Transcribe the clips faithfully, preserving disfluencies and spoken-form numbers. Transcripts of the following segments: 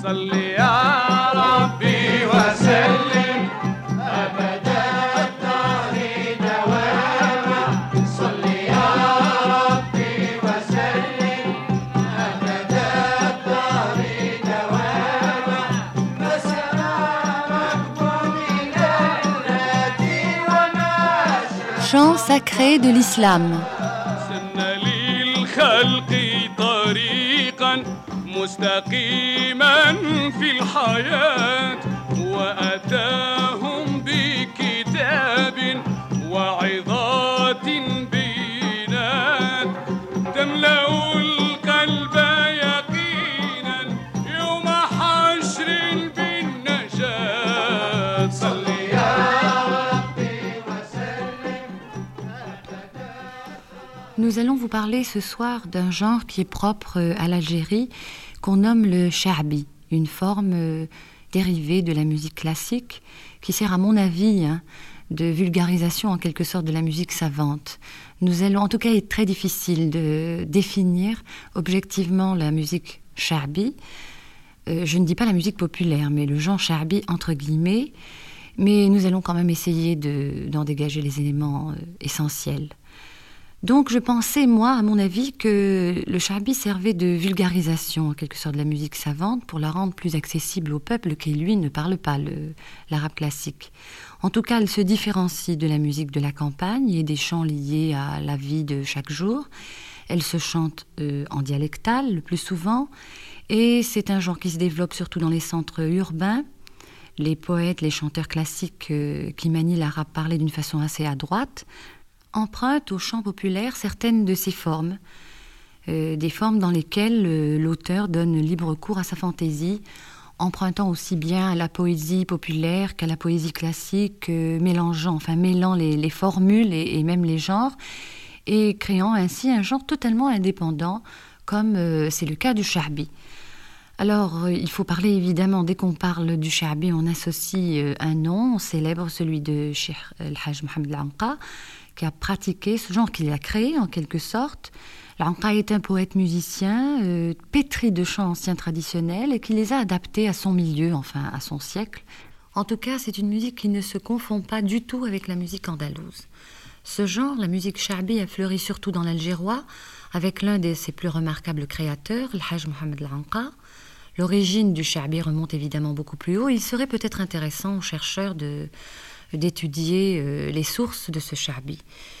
صل يا ربي وسلم أبدا الدهر دواما صل يا ربي وسلم أبدا الدهر دواما فسلامك من الذي وما Chant sacré de l'islam. سن للخلق طريقا مستقيما في الحياة وأتاهم بكتاب وعظات بينات تملأ القلب يقينا يوم حشر بالنجاة صل يا ربي وسلم. Nous allons vous parler ce soir d'un genre qui est propre à l'Algérie, qu'on nomme le charbi, une forme euh, dérivée de la musique classique, qui sert à mon avis hein, de vulgarisation en quelque sorte de la musique savante. Nous allons, en tout cas, il est très difficile de définir objectivement la musique charbi. Euh, je ne dis pas la musique populaire, mais le genre charbi entre guillemets, mais nous allons quand même essayer de, d'en dégager les éléments euh, essentiels. Donc je pensais, moi, à mon avis, que le charbi servait de vulgarisation, en quelque sorte, de la musique savante pour la rendre plus accessible au peuple qui, lui, ne parle pas le, l'arabe classique. En tout cas, elle se différencie de la musique de la campagne et des chants liés à la vie de chaque jour. Elle se chante euh, en dialectal, le plus souvent, et c'est un genre qui se développe surtout dans les centres urbains. Les poètes, les chanteurs classiques euh, qui manient l'arabe parlé d'une façon assez adroite emprunte au chant populaire certaines de ses formes, euh, des formes dans lesquelles euh, l'auteur donne libre cours à sa fantaisie, empruntant aussi bien à la poésie populaire qu'à la poésie classique, euh, mélangeant, enfin mêlant les, les formules et, et même les genres, et créant ainsi un genre totalement indépendant, comme euh, c'est le cas du charbi. Alors, euh, il faut parler évidemment, dès qu'on parle du charbi, on associe euh, un nom célèbre, celui de Cheikh El-Hajj Mohamed Al-Anqa, qui a pratiqué ce genre, qu'il a créé en quelque sorte. Al-Anqa est un poète-musicien euh, pétri de chants anciens traditionnels et qui les a adaptés à son milieu, enfin à son siècle. En tout cas, c'est une musique qui ne se confond pas du tout avec la musique andalouse. Ce genre, la musique charbi, a fleuri surtout dans l'Algérois, avec l'un de ses plus remarquables créateurs, El-Hajj Mohamed Al-Anqa. L'origine du charbi remonte évidemment beaucoup plus haut. Il serait peut-être intéressant aux chercheurs de... d'étudier euh, les sources de ce charbi.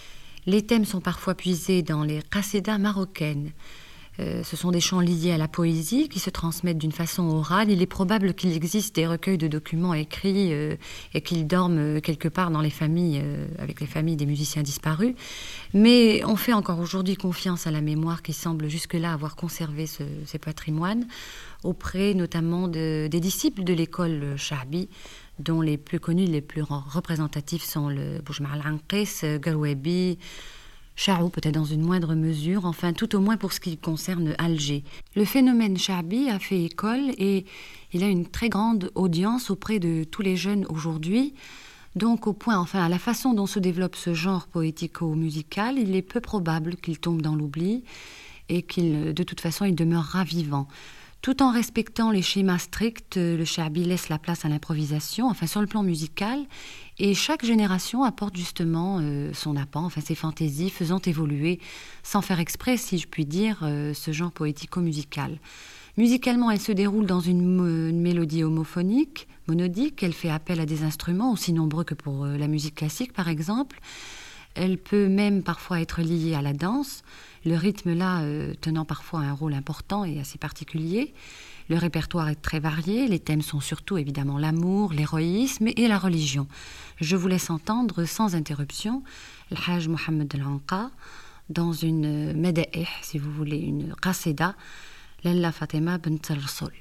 Les thèmes sont parfois puisés dans les qasidas marocaines. Euh, ce sont des chants liés à la poésie qui se transmettent d'une façon orale. Il est probable qu'il existe des recueils de documents écrits euh, et qu'ils dorment euh, quelque part dans les familles, euh, avec les familles des musiciens disparus. Mais on fait encore aujourd'hui confiance à la mémoire qui semble jusque-là avoir conservé ce, ces patrimoines, auprès notamment de, des disciples de l'école charbi, dont les plus connus, les plus représentatifs sont le Boujma al-Anqis, Garouabi, Charou, peut-être dans une moindre mesure, enfin tout au moins pour ce qui concerne Alger. Le phénomène charbi a fait école et il a une très grande audience auprès de tous les jeunes aujourd'hui. Donc au point, enfin à la façon dont se développe ce genre poético-musical, il est peu probable qu'il tombe dans l'oubli et qu'il, de toute façon, il demeurera vivant. Tout en respectant les schémas stricts, le charbi laisse la place à l'improvisation, enfin sur le plan musical, et chaque génération apporte justement euh, son apport, enfin ses fantaisies, faisant évoluer, sans faire exprès, si je puis dire, euh, ce genre poético-musical. Musicalement, elle se déroule dans une, une mélodie homophonique, monodique, elle fait appel à des instruments aussi nombreux que pour euh, la musique classique par exemple. Elle peut même parfois être liée à la danse, le rythme là euh, tenant parfois un rôle important et assez particulier. Le répertoire est très varié, les thèmes sont surtout évidemment l'amour, l'héroïsme et la religion. Je vous laisse entendre sans interruption El-Hajj Mohamed Al-Anqa dans une Mada'ih, si vous voulez, une qasida, Lalla Fatima bint al-Rasoul.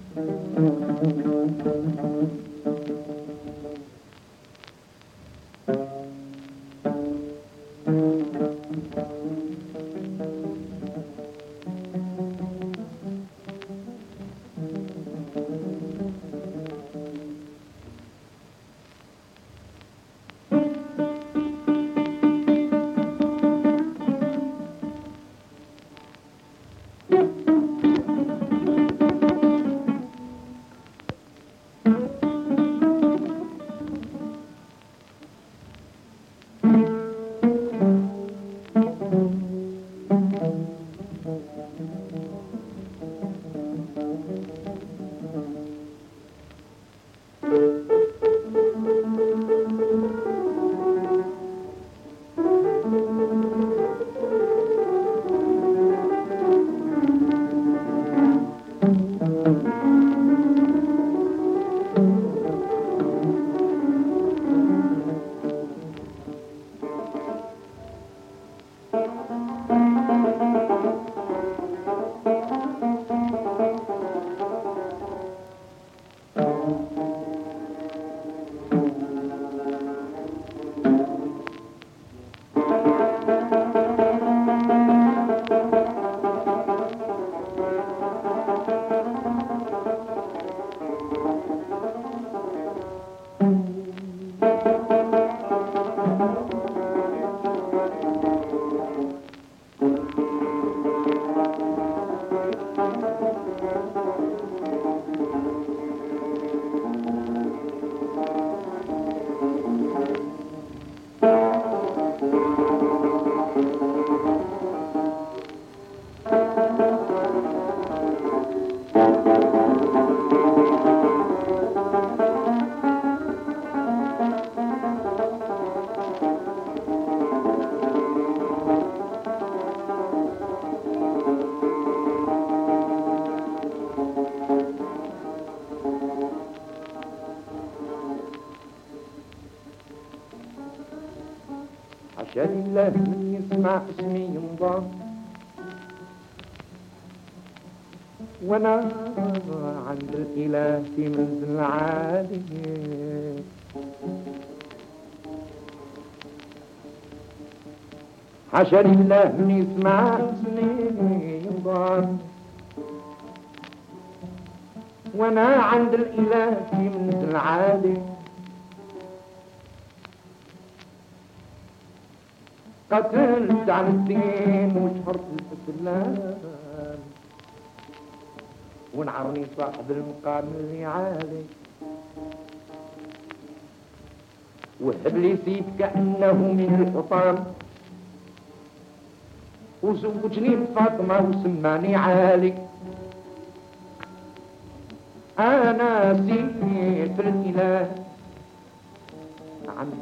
حاشا لله من يسمع اسمي ينضم وانا عند الاله في منزل عالي. حاشا لله من يسمع اسمي ينضم وانا عند الاله في منزل عالي. قتلت عن الدين وشهرت الإسلام ونعرني صاحب المقام اللي عالي. وهب لي سيف كأنه من الحطام وزوجني بفاطمة وسماني عالي. أنا سيف الإله عم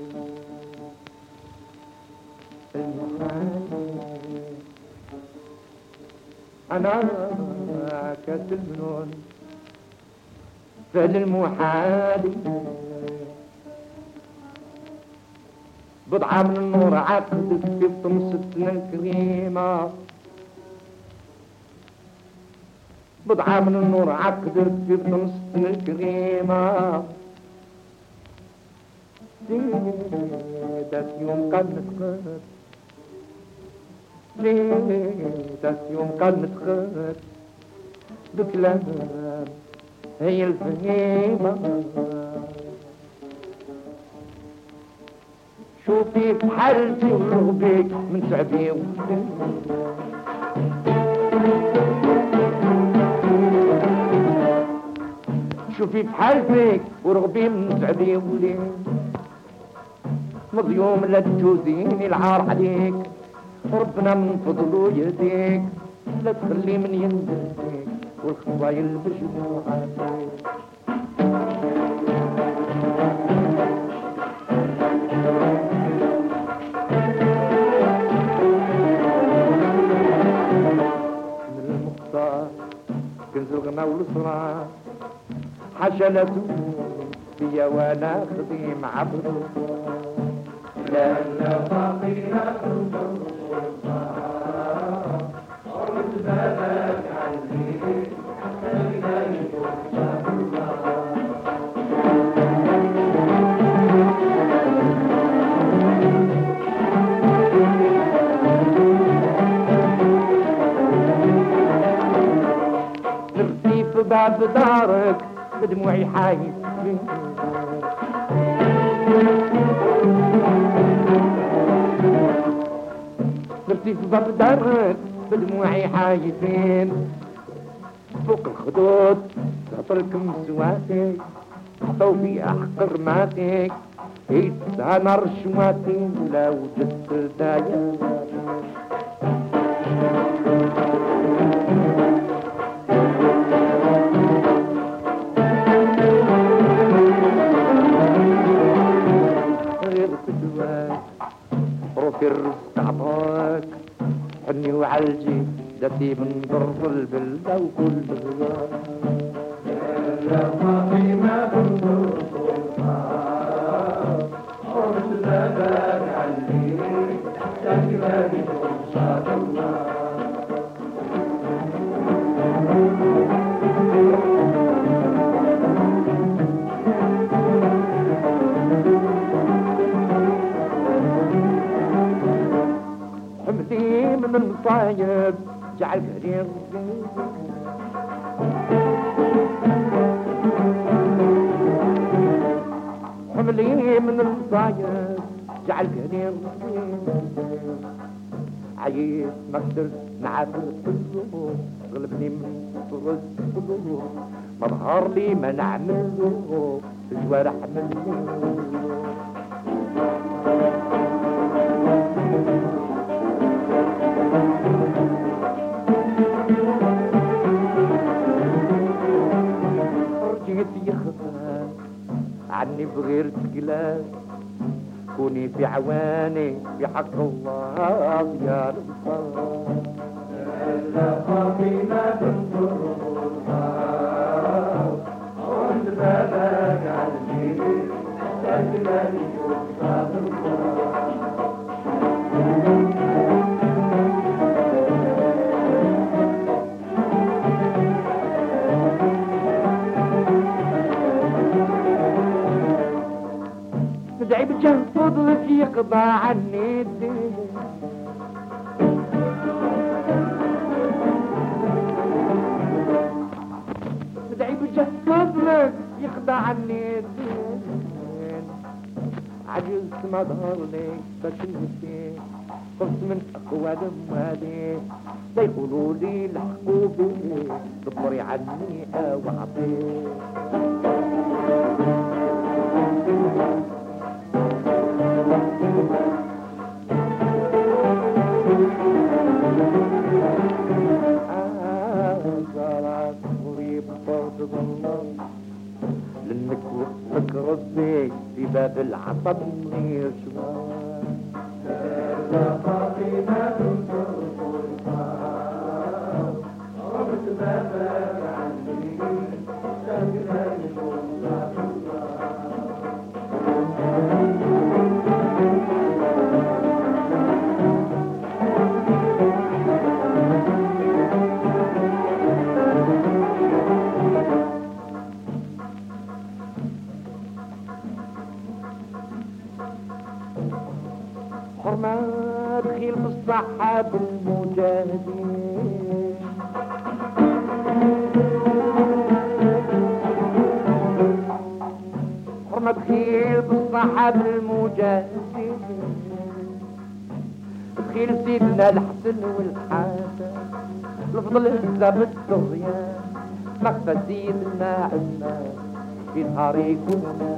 أنا كاس المنون فهد المحالي. بضعة من النور عقدت في طمستنا الكريمة. بضعة من النور عقدت في طمستنا الكريمة. زيدت يوم قنت قنت زيدت يوم قنت قنت بكلام هي الفهيمة. شوفي في حالتي ورغبي من تعبي شوفي في حالتك ورغبي من تعبي ولين مظيوم لا تجوزيني العار عليك وربنا من فضله يهديك لا تخلي من يندهك والخطايا المجموعة من المختار كنز الغنى والصراع حشلته فيا وانا خديم عبده لأن فقيرة البصار أرد بالك عني نرسي في باب دارك بدموعي حايف نرسي في باب دارك بدموعي حايفين فوق الخدود تعطلكم سواتك حطوا في حق رماتك هيتها نار شواتي ولا وجدت دايا غير فتواك روفي الرزق عطاك حني وعالجي دتي من ضرب البلدة وكل بغيار يا فاطمة بنت السلطان حرس الباب عليك تكبري فرصة الله حمدي من المصايب جعل كريم حملي من المصايب جعل كريم عييت ما قدرت نعافر القلوب غلبني من طرد القلوب ما ظهر لي ما نعمله الجوارح مني رجيت يخفى عني بغير تقلال كوني في عواني في حق الله يا الانصار يا فاطمة بنت الرسول عند بابك علمي تجلالي وصاد ندعي بجه فضلك يقضى عني الدين ندعي بجه فضلك يقضى عني الدين عجزت ما ظهر لي بكيتي قلت من اقوى دمالي لا يقولوا لي الحقوا بي دبري عني واعطي لانك وقفك ربي في باب العصب منير شوار يا فاطمة بنت السلطان ربت بابك عني تجلالي وصاد حرمة بخيل بالصحاب المجاهدين حرمة بخيل بالصحاب المجاهدين بخيل سيدنا الحسن والحسن الفضل هزة بالطغيان مخفى سيدنا عثمان في طريقنا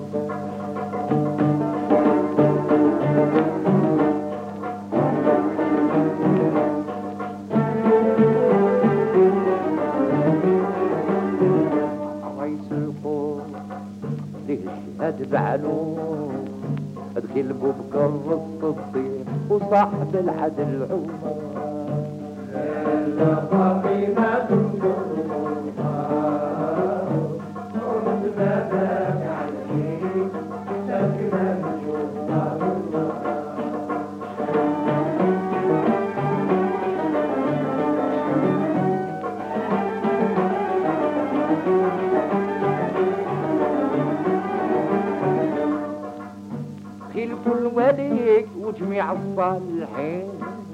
الشهاد بعلوم ادخل ببكر الصديق وصاحب العدل عمر يا فاطمة بنت الرسول قمت بابك عليك تكمل جوهر الله خيل كل وليك وجميع الصالحين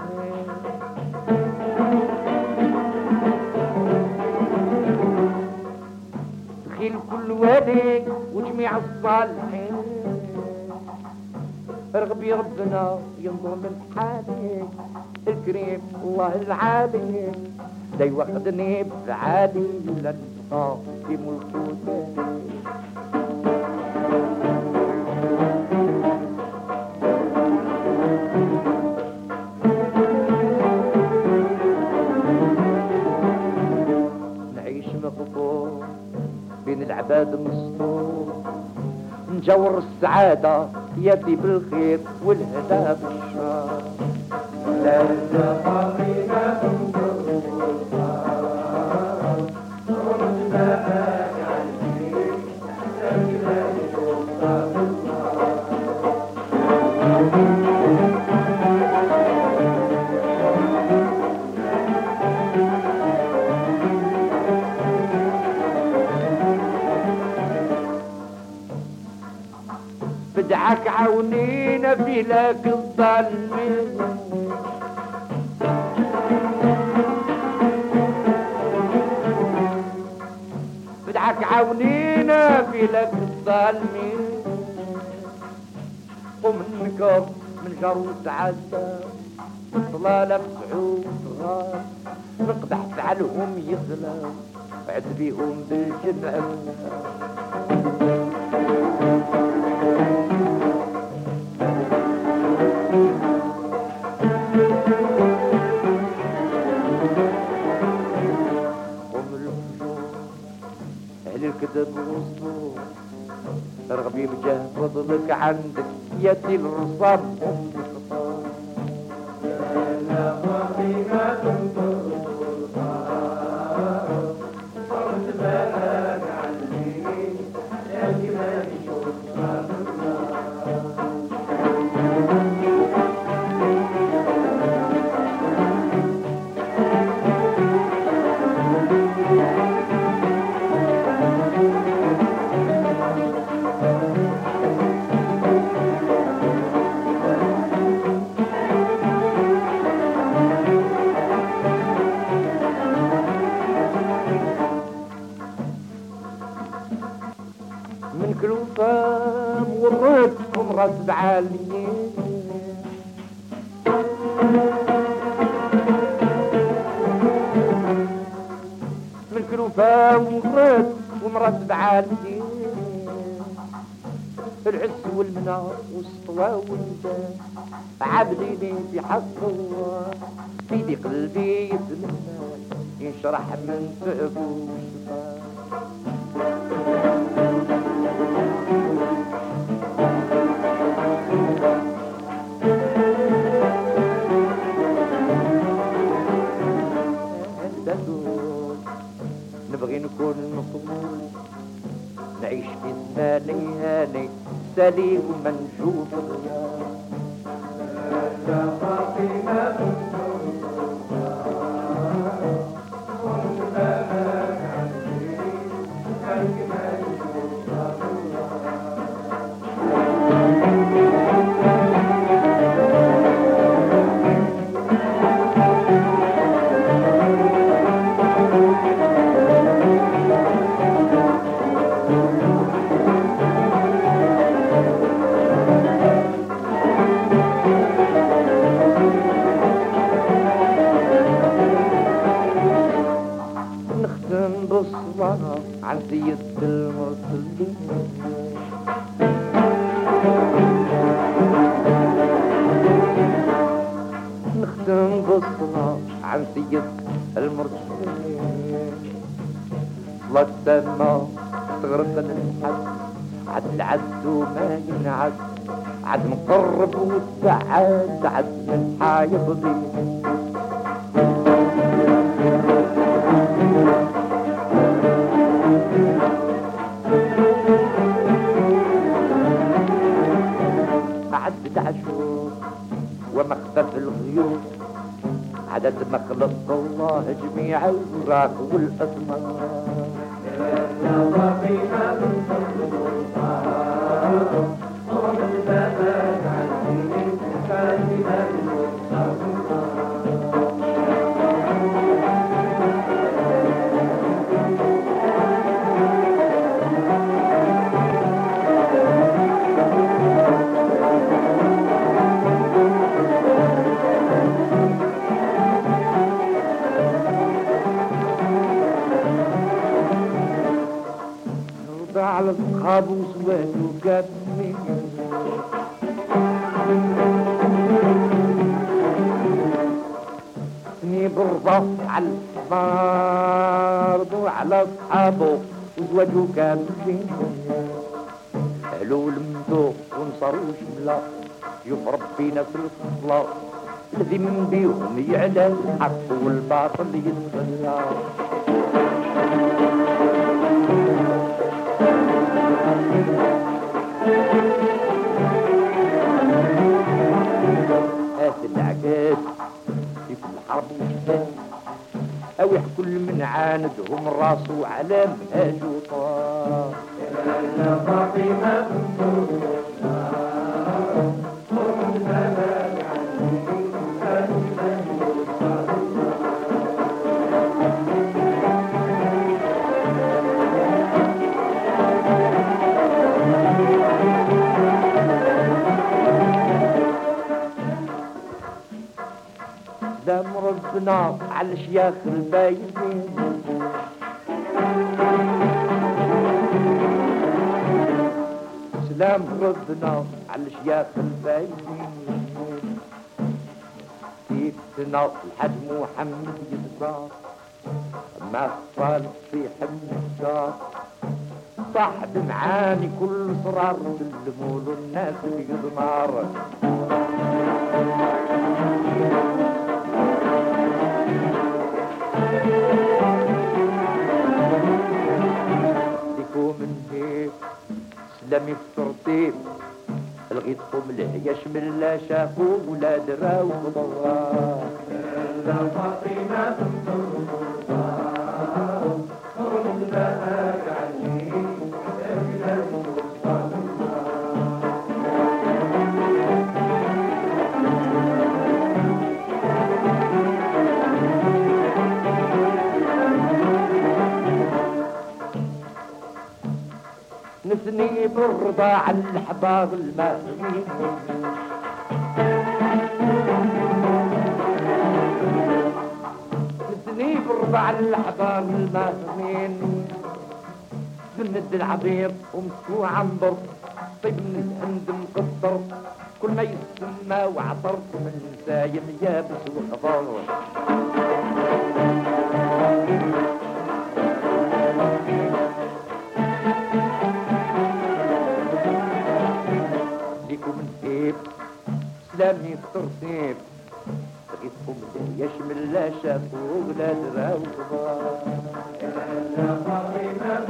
خيل كل وليك وجميع الصالحين رغبي ربنا ينظر من حالك الكريم الله العالي لا يوخدني بفعالي ولا نبقى في ملكوتي نعيش مغفور بين العباد المسطور نجور السعادة يدي بالخير والهدى بالشر لا نبقى فينا بدعك عونينا في لك الظالمين بدعك عونينا في لك الظالمين قم نكب من جروس عزة طلالة بسعود غار نقدح فعلهم يغلى عد بيهم بالجمع الكذب والصور رغبي بجاه فضلك عندك يدي الرصام ام الخطاب لا فاطمة تنظر الخطاب صرت بالك عني يا جمال شوف من كل فام وريتكم غصب علي من كل فام وريت ومرتب علي العز والمنى والسطوى والباب عابديني في حق الله في قلبي يتمنى ينشرح من تعبه نبغي نكون مطمون نعيش في الثاني هاني سالي وما نشوف الغيار عن سيد المرسلين نختم بالصلاة عن سيد المرسلين صلاة السما تغرق الحد عد العد وما ينعد عد مقرب وتعاد عد من حايض ومخفف الغيوم عدد مخلق الله جميع الوراق والأثمار برضع على الصحاب وسواد وكابني سني برضع على الصحاب وعلى صحابه وسواد وكابني أهلو لمدو ونصروا شملا شوف ربينا في الصلاة الذي من بيهم يعلى الحق والباطل يتخلى هات العقاد في الحرب والشتاء أويح كل من عاندهم راسه على منهاج وطار يا فاطمة دام ربنا على الشياخ البايزين سلام ربنا على الشياخ البايزين سيدنا الحاج محمد يزار ما قال في حمد صاحب معاني كل صرار سلموا له الناس بيضمار ليكو من هيك سلامي في ترتيب لغيتكم له يشمل لا شافوا ولا دراو وضرار لا فاطمة نثني بالرضا على الحباب المهمين نثني بالرضا على الحباب المهمين بند العظيم ومسكو عنبر طيب من الهند مقطر كل ما يسمى وعطر من سايم يابس وخضر سلامي الترتيب بغيتكم له يشمل لا شافوا ولا دراو كبار يا فاطمة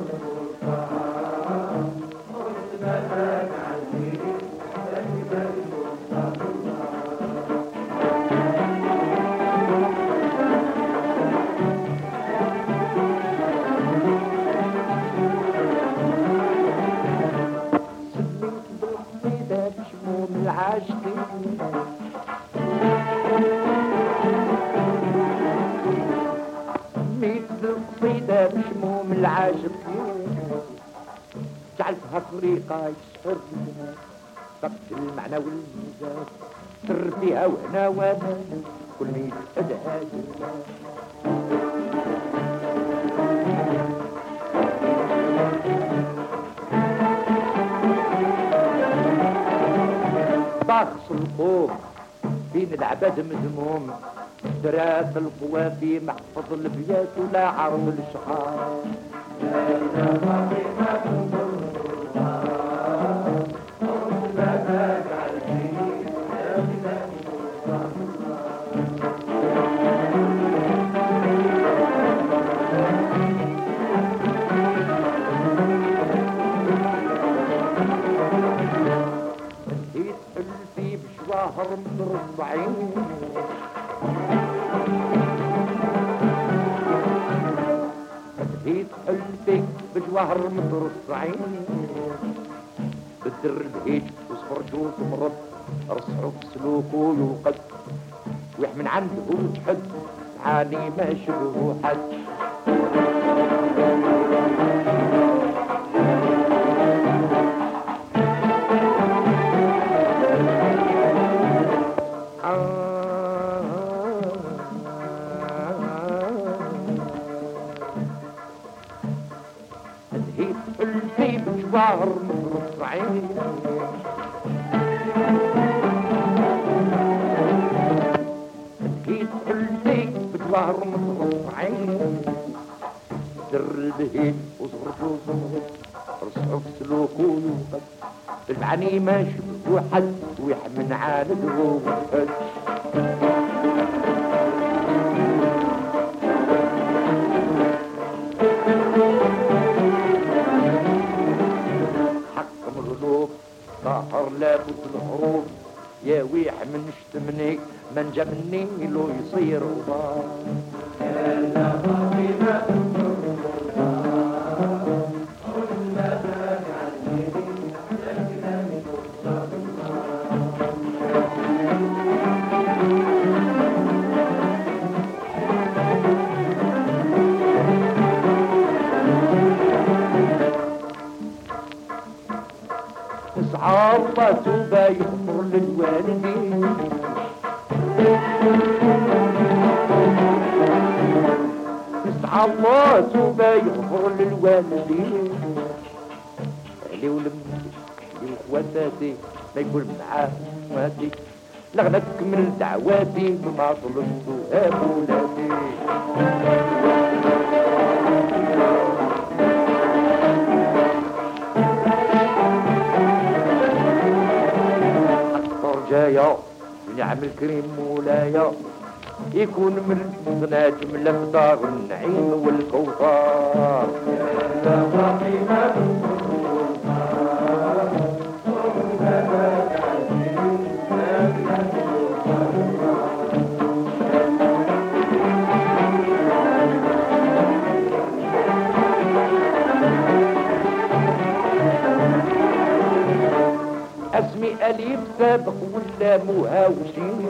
القصيدة بشموم العاشقين جعلتها طريقة يسحر فيها فقد المعنى والميزان سر فيها وهنا وانا كل ما يتفدها باخص القوم بين العباد مذموم دراس القوافي محفظ البيات ولا عرض الشحار انتي تحلفي بشواهر مرصعين قلبك بجواهر مترصعين بالدر البهيج وصفر جوز مرض رصعه في سلوكه يوقد ويحمن عنده تحد عاني ما شبهه حد هي حلتي بجوار مصرعين هي حلتي بجوار مصرعين در البهيل وصغرت وصغرت رصعوا في سلوك ولوقت المعني ماشي وحد ويحمن عالده وحد حق مغلوب طاهر لابد الهروب يا ويح من شتمني من جا مني لو يصير وضار الله توبة يغفر للوالدين يسعى الله توبة يغفر للوالدين علي ولمي علي وخواتاتي ما يكون معاه خواتي لغنا تكمل دعواتي بما طلبتها بولادي جايا ونعم الكريم مولايا يكون من غنى جملة في دار النعيم والكوثر اسمي أليف سابق ولا مهاوشين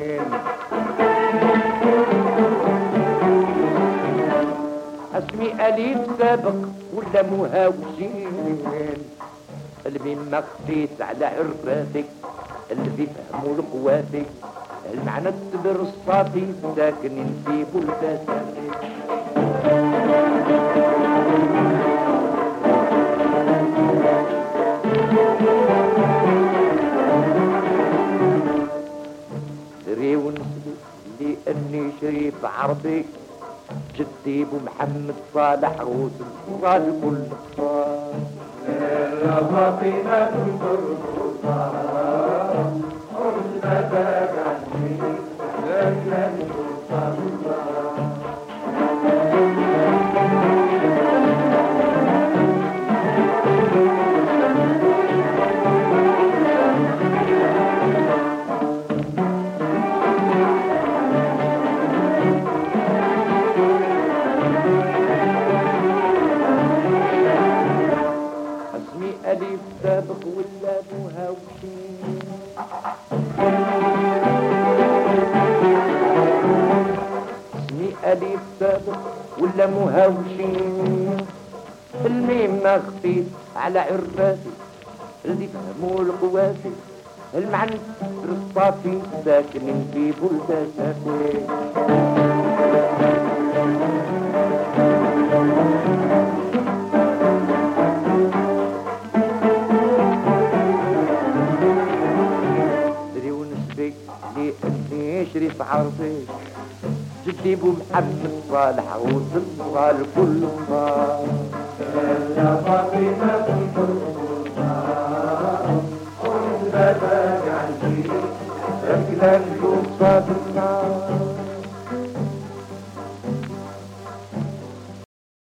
اسمي أليف سابق ولا مهاوشين اللي ما خفيت على عرفاتك اللي فهموا لقواتك المعنى التبر الصافي ساكنين في بلداتك دري ونسبي لأني شريف عربي جدي ابو محمد صالح روس الفراد كل الصار يا فاطمة الفرقان عرس بابك عني لك أليف سابق ولا مهاوشين اسمي أليف سابق ولا مهاوشين الميم ما خفيت على عرفاتي اللي فهموا القواسي المعنى الصافي ساكنين في بلداتي شريف عربي جدي ابو محمد صالح عروس الصال كل صال يا فاطمة الفرقان عروس بابك عندي رجلا يوصل